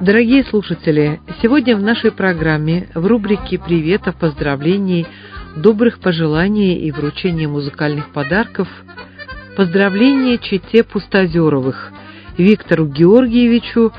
Дорогие слушатели, сегодня в нашей программе в рубрике приветов, поздравлений, добрых пожеланий и вручения музыкальных подарков поздравления чете Пустозеровых Виктору Георгиевичу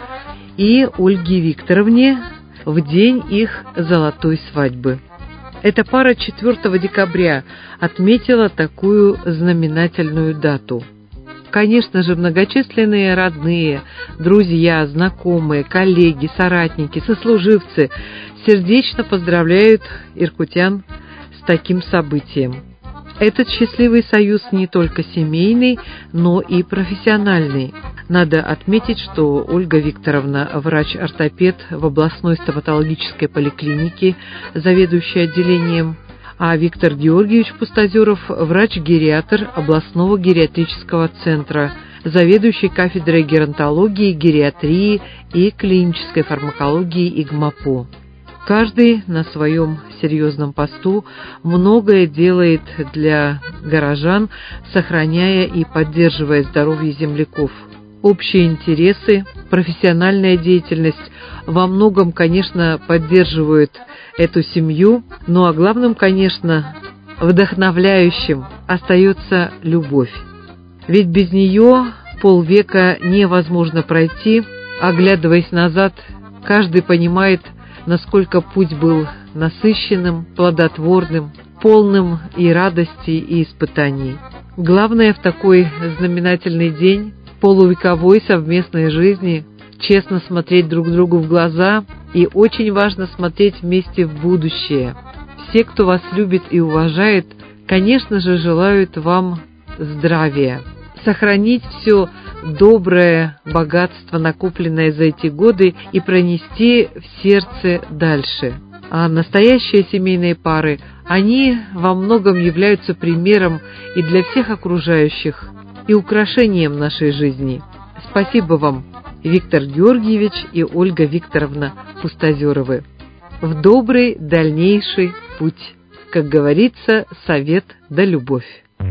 и Ольге Викторовне в день их золотой свадьбы. Эта пара 4 декабря отметила такую знаменательную дату. Конечно же, многочисленные родные, друзья, знакомые, коллеги, соратники, сослуживцы сердечно поздравляют иркутян с таким событием. Этот счастливый союз не только семейный, но и профессиональный. Надо отметить, что Ольга Викторовна – врач-ортопед в областной стоматологической поликлинике, заведующая отделением, а Виктор Георгиевич Пустозеров – врач-гериатр областного гериатрического центра, заведующий кафедрой геронтологии, гериатрии и клинической фармакологии ИГМАПО. Каждый на своем серьезном посту многое делает для горожан, сохраняя и поддерживая здоровье земляков. Общие интересы, профессиональная деятельность во многом, конечно, поддерживают эту семью, ну а главным, конечно, вдохновляющим остается любовь. Ведь без нее полвека невозможно пройти. Оглядываясь назад, каждый понимает, насколько путь был насыщенным, плодотворным, полным и радости, и испытаний. Главное в такой знаменательный день полувековой совместной жизни честно смотреть друг другу в глаза, и очень важно смотреть вместе в будущее. Все, кто вас любит и уважает, конечно же, желают вам здравия, сохранить все доброе богатство, накопленное за эти годы, и пронести в сердце дальше. А настоящие семейные пары, они во многом являются примером и для всех окружающих, и украшением нашей жизни. Спасибо вам, Виктор Георгиевич и Ольга Викторовна Пустозеровы. В добрый дальнейший путь. Как говорится, совет да любовь.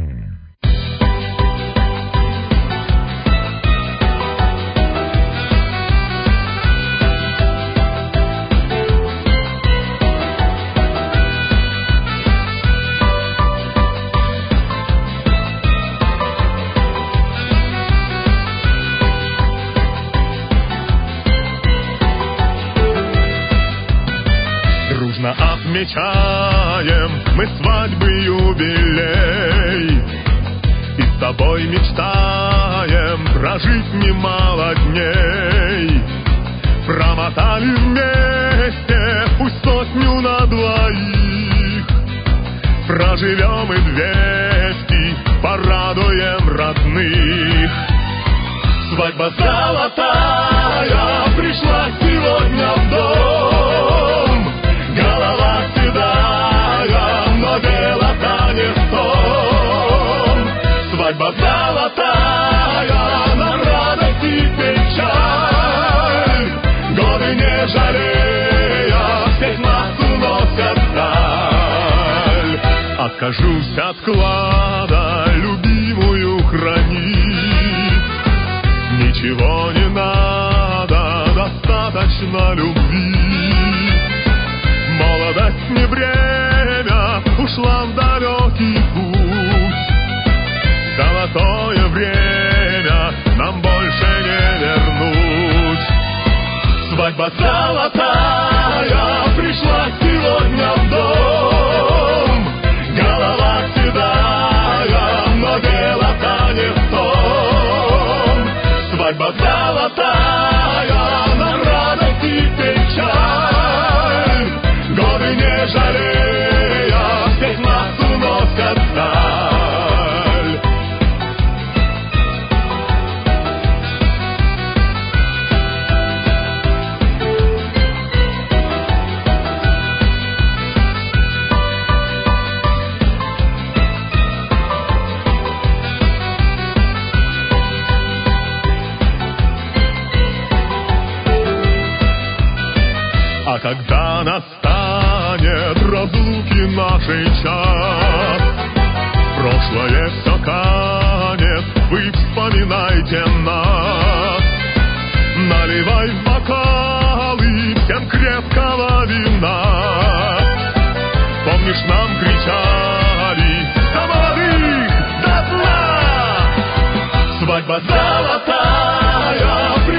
Отмечаем мы свадьбы, юбилей, и с тобой мечтаем прожить немало дней. Промотали вместе пусть 100 на двоих, проживем и 200, порадуем родных. Свадьба золотая пришла сегодня в дом. Голова седая, но дело-то не в том. Свадьба золотая, нам радость и печаль. Годы не жалея, всех нас уносят вдаль. Откажусь от клада, любимую хранить. Ничего не надо, достаточно любви. Молодость не время, ушла в далекий путь. Золотое время нам больше не вернуть. Свадьба золотая пришла сегодня в дом. Голова седая, но дело-то не в том. Свадьба золотая, нам радость и печаль. Годы не жалея, всех нас уносят вдаль. помнишь, нам кричали: за молодых, до дна! Свадьба золотая,